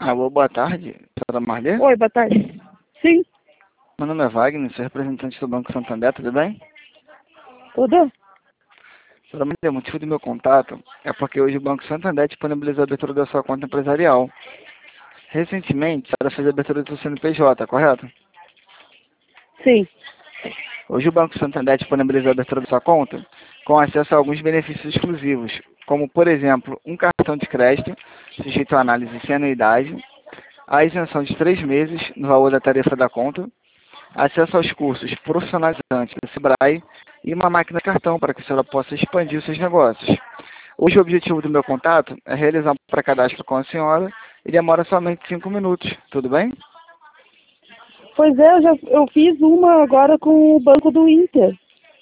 Alô, boa tarde, senhora Marlê. Oi, boa tarde. Sim, Meu nome é Wagner, sou representante do Banco Santander, tudo bem? tudo? Senhora Marlê, o motivo do meu contato é porque hoje o Banco Santander disponibilizou a abertura da sua conta empresarial. Recentemente, a senhora fez a abertura do seu CNPJ, correto? Sim. Hoje o Banco Santander disponibilizou a abertura da sua conta com acesso a alguns benefícios exclusivos, como, por exemplo, um cartão de crédito, sujeito à análise sem anuidade, a isenção de 3 meses no valor da tarifa da conta, acesso aos cursos profissionalizantes do Sebrae e uma máquina de cartão para que a senhora possa expandir os seus negócios. Hoje o objetivo do meu contato é realizar um pré-cadastro com a senhora e demora somente 5 minutos, tudo bem? Pois é, eu fiz uma agora com o Banco do Inter.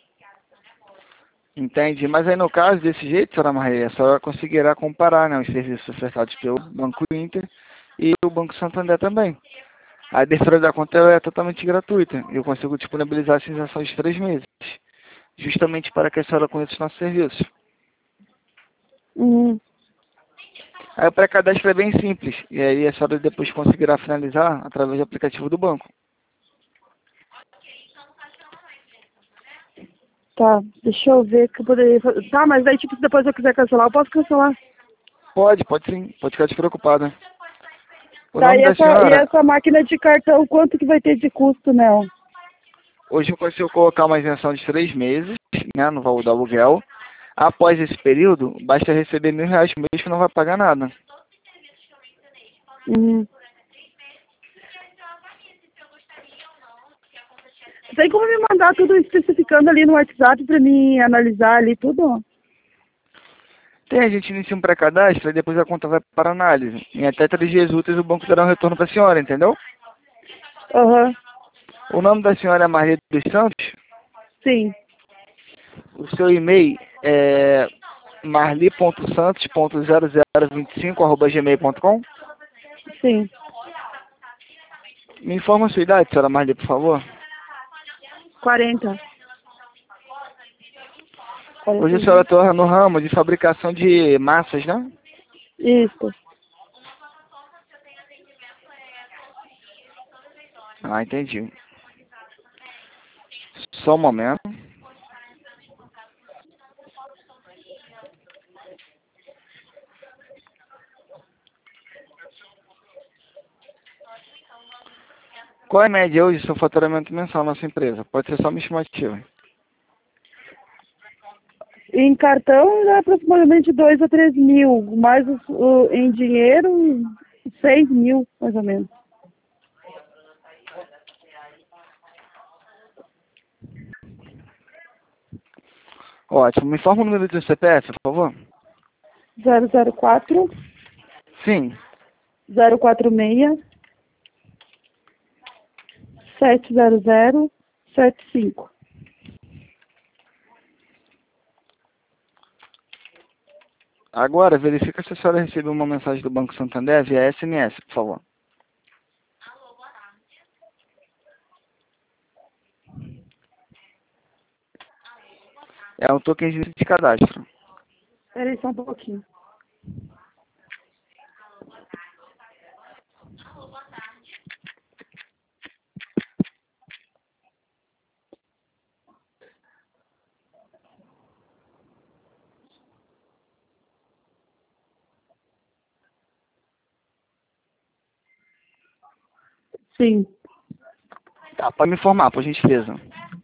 Entende? Mas aí no caso desse jeito, senhora Maria, a senhora conseguirá comparar, né, os serviços ofertados pelo Banco Inter e o Banco Santander também. A abertura da conta é totalmente gratuita e eu consigo disponibilizar essa isenção de 3 meses, justamente para que a senhora conheça os nossos serviços. Uhum. Aí o pré-cadastro é bem simples, e aí a senhora depois conseguirá finalizar através do aplicativo do banco. Tá, deixa eu ver o que eu poderia fazer. Tá, mas aí tipo, se depois eu quiser cancelar, eu posso cancelar. Pode sim, pode ficar despreocupada. O Tá, nome e da essa, senhora, máquina de cartão, quanto que vai ter de custo nela? hoje eu consigo colocar uma isenção de 3 meses, né, no valor do aluguel. Após esse período, basta receber R$ 1.000 por mês que não vai pagar nada. Uhum. Tem como me mandar tudo especificando ali no WhatsApp pra mim analisar ali tudo? Tem, a gente inicia um pré-cadastro e depois a conta vai para análise. Em até 3 dias úteis o banco dará um retorno para a senhora, entendeu? Aham, O nome da senhora é Maria dos Santos. sim, O seu e-mail é marli.santos.0025@gmail.com. sim. Me informa a sua idade, senhora Marli, por favor. 40. Hoje a 40. senhora atua no ramo de fabricação de massas, né? Isso. Ah, entendi. Só um momento. Qual é a média hoje do seu faturamento mensal na sua empresa? Pode ser só uma estimativa. Em cartão é aproximadamente 2 a 3 mil, mais em dinheiro, 6 mil, mais ou menos. Ótimo. Me informa o número do CPF, por favor. 004 Sim. 046 70075. Agora, verifica se a senhora recebeu uma mensagem do Banco Santander via SMS, por favor. É um token de cadastro. Espera aí só um pouquinho. Sim. Tá, pode me informar, por gentileza.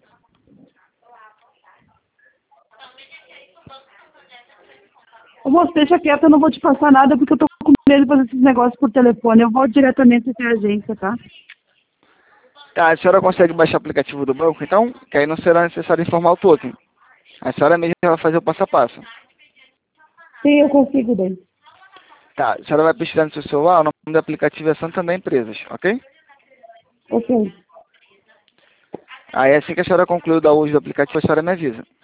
Ô, moço, deixa quieto, eu não vou te passar nada porque eu tô com medo de fazer esses negócios por telefone. Eu vou diretamente até a agência, tá? Tá, a senhora consegue baixar o aplicativo do banco, então? Que aí não será necessário informar o token. A senhora mesma vai fazer o passo a passo. Sim, eu consigo daí. Tá, a senhora vai pesquisar no seu celular, o nome do aplicativo é Santander Empresas, ok? Ok. Aí assim que a senhora concluir o download do aplicativo, a senhora me avisa.